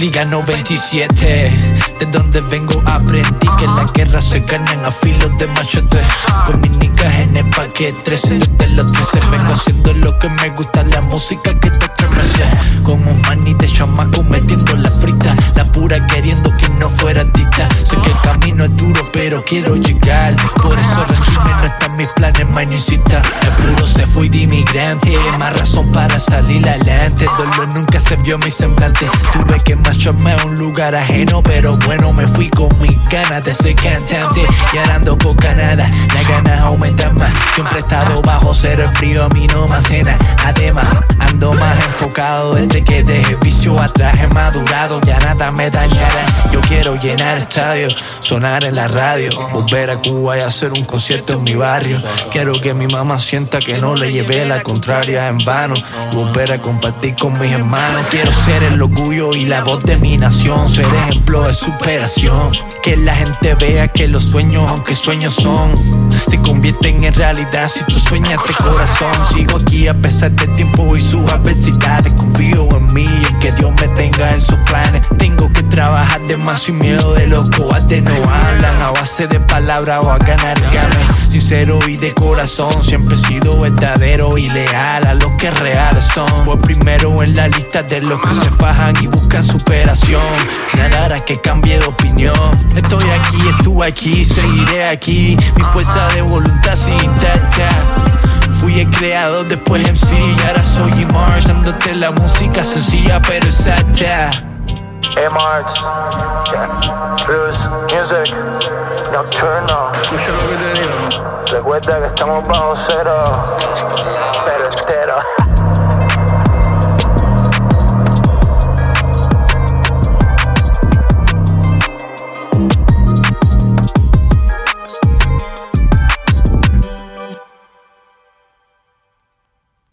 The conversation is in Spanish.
Liga 97, de donde vengo aprendí que las guerras se ganan a filo de machete. Con mis niggas en el paquete 13, desde los 13 vengo haciendo lo que me gusta, la música que te estremece. Con un maní de chamaco metiendo la frita, la pura queriendo que no fuera dicta. Sé que el camino es duro pero quiero llegar, por eso rendirme no está en mis planes, mainicita. El puro se fue de inmigrante, más razón para salir adelante. Dolor nunca se vio mi semblante, tuve que marcharme a un lugar ajeno, pero bueno, me fui con mis ganas de ser cantante. Y ahora ando por Canadá, las ganas aumentan más. Siempre he estado bajo cero, el frío a mí no me cena. Además, ando más enfocado desde que dejé vicio atrás. He madurado, ya nada me dañará. Yo quiero llenar estadios, sonar en la radio, volver a Cuba y hacer un concierto en mi barrio. Quiero que mi mamá sienta que no le llevé la contraria en vano, volver a compartir con mis hermanos. Quiero ser el orgullo y la voz de mi nación, ser ejemplo de superación. Que la gente vea que los sueños, aunque sueños son, se convierten en realidad si tú sueñas de corazón. Sigo aquí a pesar del tiempo y sus adversidades. Confío en mí y en que Dios me tenga en sus planes. Tengo que trabajar de más sin miedo de los cobardes no hablan a base de palabras o a ganar game. Sincero y de corazón, siempre he sido verdadero y leal a los que reales son. Voy primero en la lista de los que se fajan y buscan superación. Nada hará que cambie de opinión. Estoy aquí, estuve aquí, seguiré aquí. Mi fuerza de voluntad sigue intacta. Fui el creador, después MC y ahora soy E-Marx, dándote la música sencilla pero exacta. E-Marx, Fuse Music, Nocturno. Escucha lo que te digo. Recuerda que estamos bajo cero.